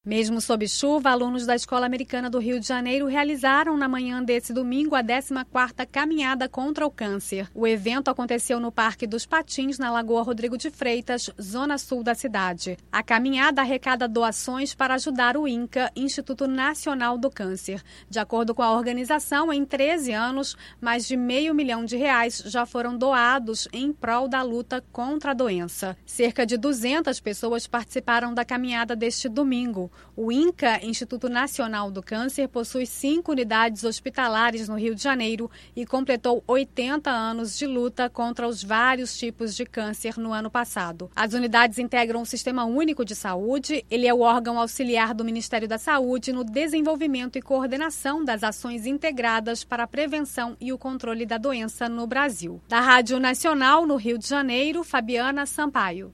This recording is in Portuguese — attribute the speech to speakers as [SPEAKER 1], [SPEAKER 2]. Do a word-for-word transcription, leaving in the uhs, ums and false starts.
[SPEAKER 1] Mesmo sob chuva, alunos da Escola Americana do Rio de Janeiro realizaram na manhã desse domingo a décima quarta Caminhada contra o Câncer. O evento aconteceu no Parque dos Patins, na Lagoa Rodrigo de Freitas, zona sul da cidade. A caminhada arrecada doações para ajudar o INCA, Instituto Nacional do Câncer. De acordo com a organização, em treze anos, mais de meio milhão de reais já foram doados em prol da luta contra a doença. Cerca de duzentas pessoas participaram da caminhada deste domingo. O INCA, Instituto Nacional do Câncer, possui cinco unidades hospitalares no Rio de Janeiro e completou oitenta anos de luta contra os vários tipos de câncer no ano passado. As unidades integram o Sistema Único de Saúde. Ele é o órgão auxiliar do Ministério da Saúde no desenvolvimento e coordenação das ações integradas para a prevenção e o controle da doença no Brasil. Da Rádio Nacional, no Rio de Janeiro, Fabiana Sampaio.